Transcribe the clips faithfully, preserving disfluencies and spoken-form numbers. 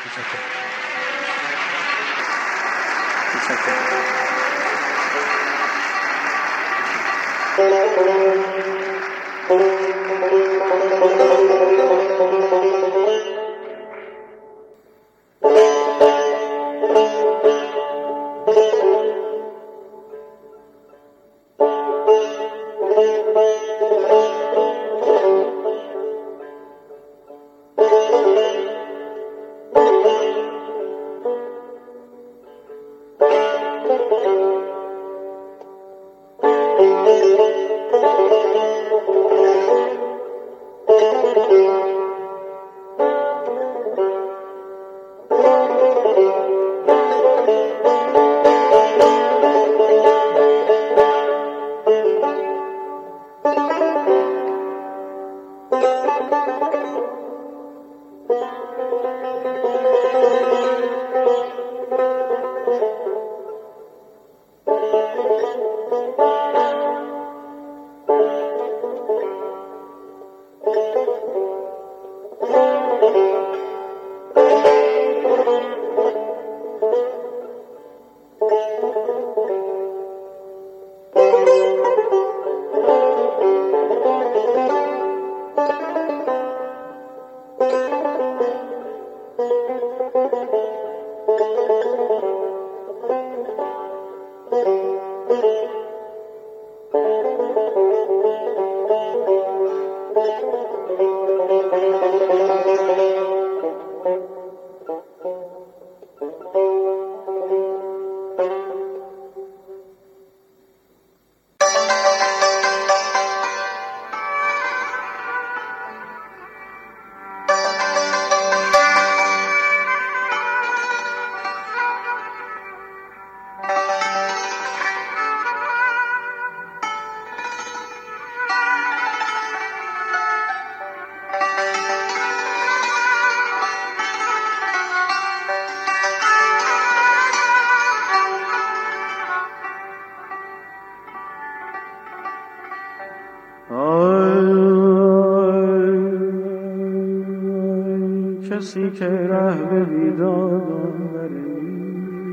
کسی که ره به بیدادم بری،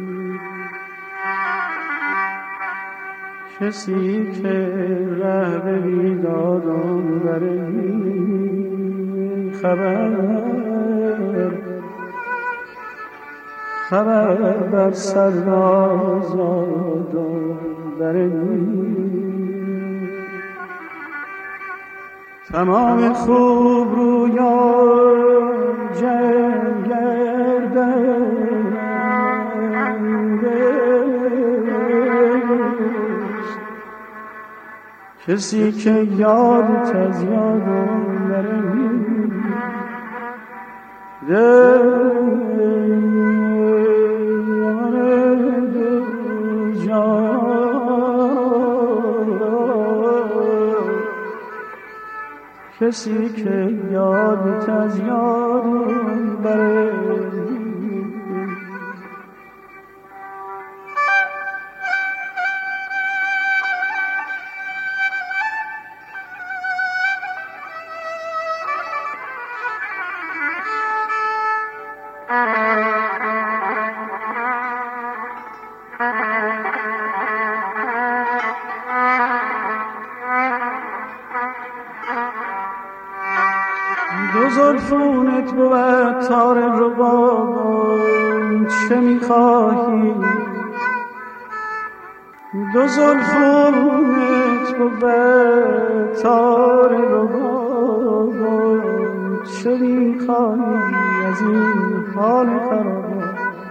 کسی که ره به بیدادم بری، خبر خبر بر سر آزادم بری. تمام خوب رویان جنگ گردنگست، کسی که یادت از یادم بری، کسی که یادت از یادم بره. دو زلفونت بود تار ربابم، چه میخواهی؟ دو زلفونت بود تار ربابم، چه میخواهی از این حال خرابم؟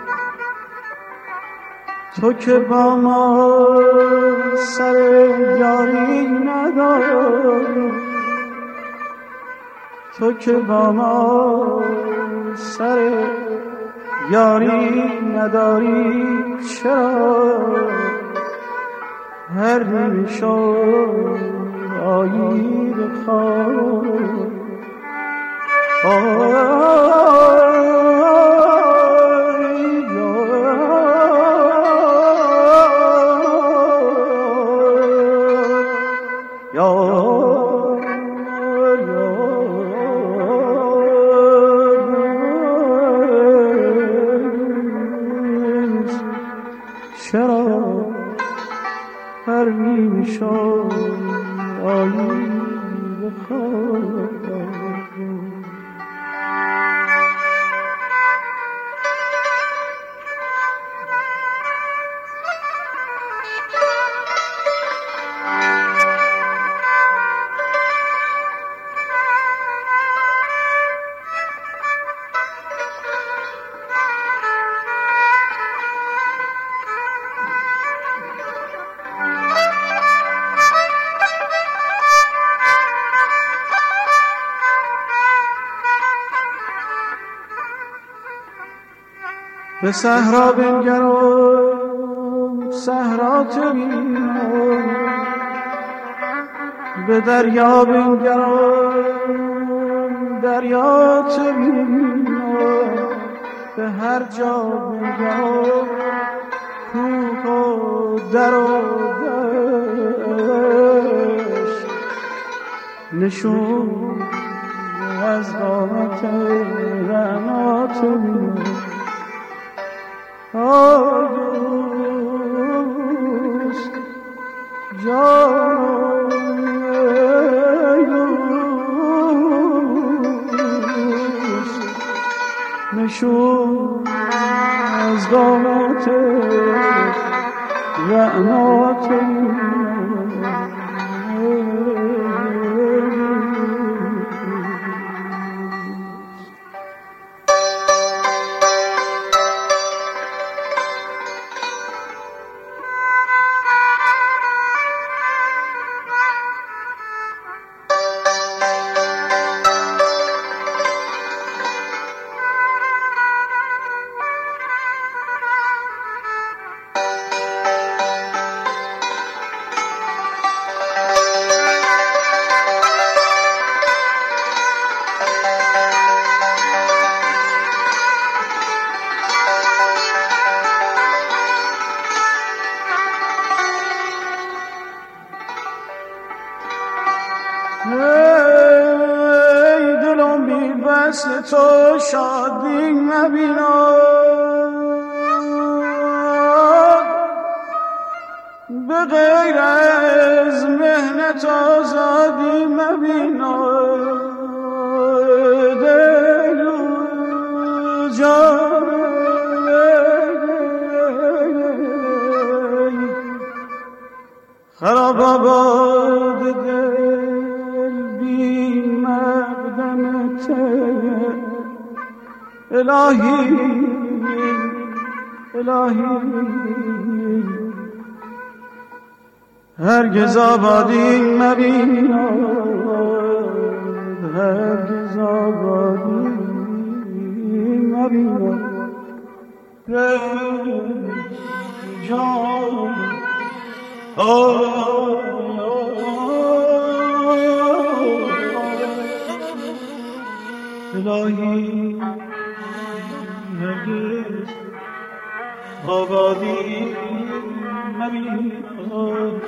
تو که با ما سر یاری نداری، تو که با ما سر یاری نداری، چرا هر نیم شب آیی به خواب؟ به صحرا بنگرم صحرا ببینم، به دریا بنگرم دریا ببینم، به هر جا بنگرم کوه و در و دشت نشون از قامت رعنات ببینم. آی دوست جان ای دوست نشون از قامت رعنات ای دلم بی وصل تو شادی نبیناد، به غیر از مهنت آزادی مبیناد. دل و جان خراب آباد دل بی مقدمت الهی الهی، هرگز آبادی مبیناد، هرگز آبادی مبیناد. دل جان الهی هرگز آبادی مبیناد